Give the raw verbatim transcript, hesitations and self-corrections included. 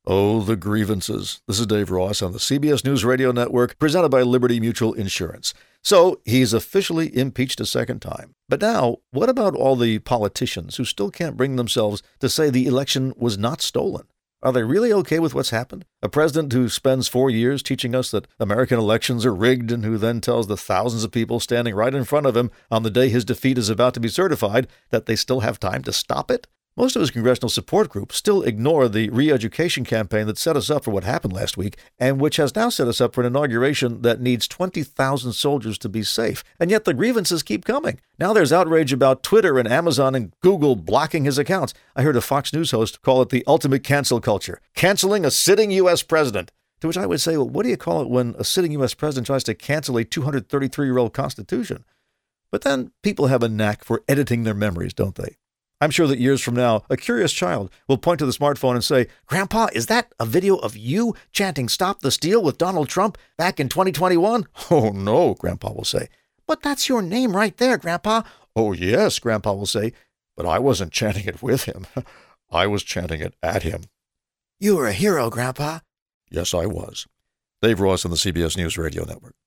Oh, the grievances. This is Dave Ross on the C B S News Radio Network, presented by Liberty Mutual Insurance. So, he's officially impeached a second time. But now, what about all the politicians who still can't bring themselves to say the election was not stolen? Are they really okay with what's happened? A president who spends four years teaching us that American elections are rigged and who then tells the thousands of people standing right in front of him on the day his defeat is about to be certified that they still have time to stop it? Most of his congressional support group still ignore the re-education campaign that set us up for what happened last week and which has now set us up for an inauguration that needs twenty thousand soldiers to be safe. And yet the grievances keep coming. Now there's outrage about Twitter and Amazon and Google blocking his accounts. I heard a Fox News host call it the ultimate cancel culture, canceling a sitting U S president. To which I would say, well, what do you call it when a sitting U S president tries to cancel a two hundred thirty-three-year-old Constitution? But then people have a knack for editing their memories, don't they? I'm sure that years from now, a curious child will point to the smartphone and say, "Grandpa, is that a video of you chanting 'Stop the Steal' with Donald Trump back in twenty twenty-one? "Oh, no," Grandpa will say. "But that's your name right there, Grandpa." "Oh, yes," Grandpa will say, "but I wasn't chanting it with him. I was chanting it at him." "You were a hero, Grandpa." Yes, I was. Dave Ross on the C B S News Radio Network.